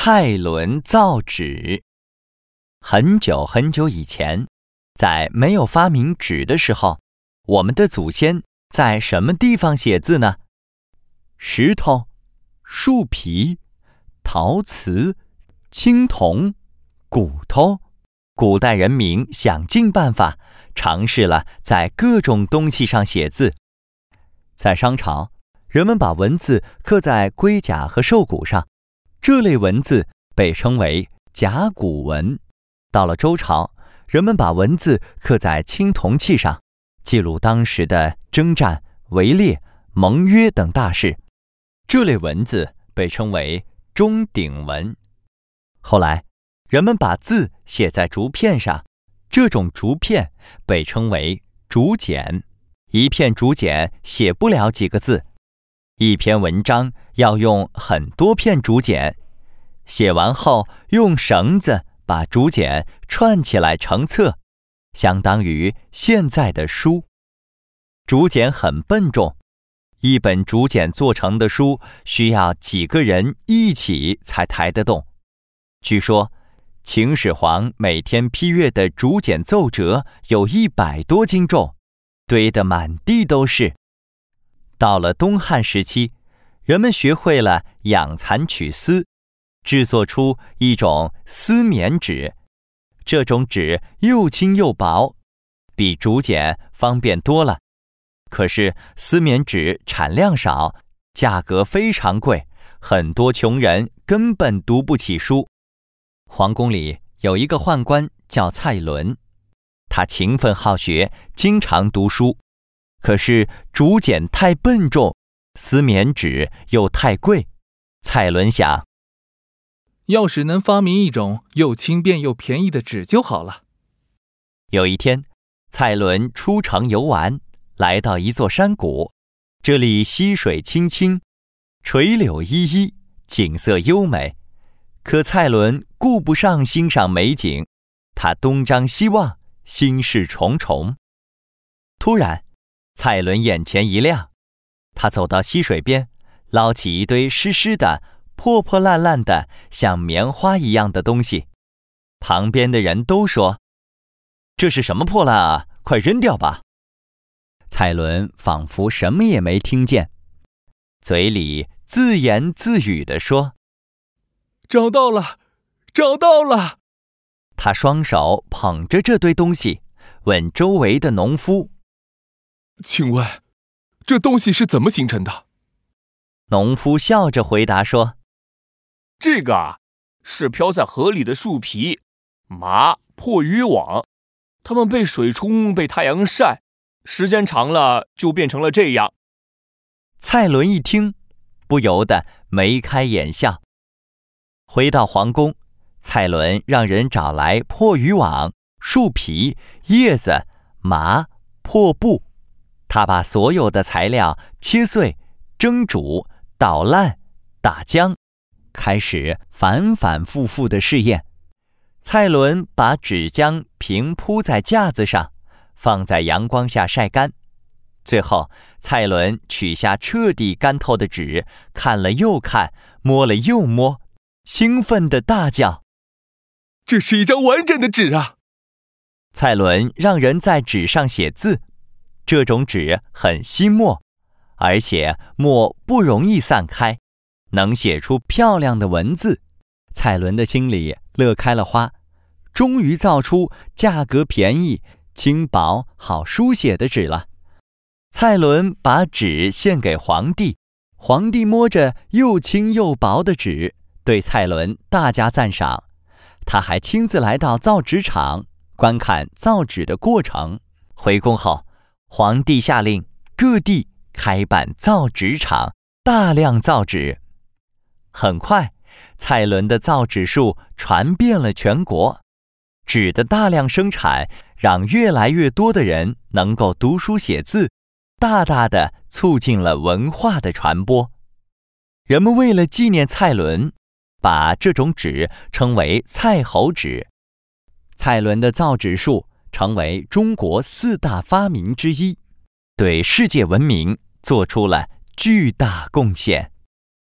蔡伦造纸。很久很久以前，在没有发明纸的时候，我们的祖先在什么地方写字呢？石头、树皮、陶瓷、青铜、骨头。古代人民想尽办法，尝试了在各种东西上写字。在商朝，人们把文字刻在龟甲和兽骨上，这类文字被称为甲骨文。到了周朝，人们把文字刻在青铜器上，记录当时的征战、围猎、盟约等大事，这类文字被称为钟鼎文。后来，人们把字写在竹片上，这种竹片被称为竹简。一片竹简写不了几个字，一篇文章要用很多片竹简，写完后用绳子把竹简串起来成册，相当于现在的书。竹简很笨重，一本竹简做成的书需要几个人一起才抬得动。据说秦始皇每天批阅的竹简奏折有100多斤重，堆得满地都是。到了东汉时期，人们学会了养蚕取丝，制作出一种丝棉纸。这种纸又轻又薄，比竹简方便多了。可是丝棉纸产量少，价格非常贵，很多穷人根本读不起书。皇宫里有一个宦官叫蔡伦，他勤奋好学，经常读书。可是竹简太笨重，丝棉纸又太贵。蔡伦想， 要是能发明一种又轻便又便宜的纸就好了。 有一天，蔡伦出城游玩，来到一座山谷，这里溪水清清，垂柳依依，景色优美。可蔡伦顾不上欣赏美景，他东张西望，心事重重。突然，蔡伦眼前一亮，他走到溪水边，捞起一堆湿湿的、破破烂烂的像棉花一样的东西。旁边的人都说，这是什么破烂啊，快扔掉吧。蔡伦仿佛什么也没听见，嘴里自言自语地说， 找到了，找到了。 他双手捧着这堆东西，问周围的农夫， 请问这东西是怎么形成的？ 农夫笑着回答说， 这个啊，是漂在河里的树皮、麻、破渔网，它们被水冲，被太阳晒，时间长了就变成了这样。 蔡伦一听，不由得眉开眼笑。回到皇宫，蔡伦让人找来破渔网、树皮、叶子、麻、破布。他把所有的材料切碎、蒸煮、捣烂、打浆，开始反反复复的试验。蔡伦把纸浆平铺在架子上，放在阳光下晒干。最后，蔡伦取下彻底干透的纸，看了又看，摸了又摸，兴奋地大叫， 这是一张完整的纸啊！ 蔡伦让人在纸上写字，这种纸很吸墨，而且墨不容易散开，能写出漂亮的文字。蔡伦的心里乐开了花，终于造出价格便宜、轻薄、好书写的纸了。蔡伦把纸献给皇帝，皇帝摸着又轻又薄的纸，对蔡伦大加赞赏。他还亲自来到造纸厂，观看造纸的过程。回宫后，皇帝下令各地开办造纸厂，大量造纸。很快，蔡伦的造纸术传遍了全国。纸的大量生产，让越来越多的人能够读书写字，大大地促进了文化的传播。人们为了纪念蔡伦，把这种纸称为蔡侯纸。蔡伦的造纸术成为中国4大发明之一，对世界文明做出了巨大贡献。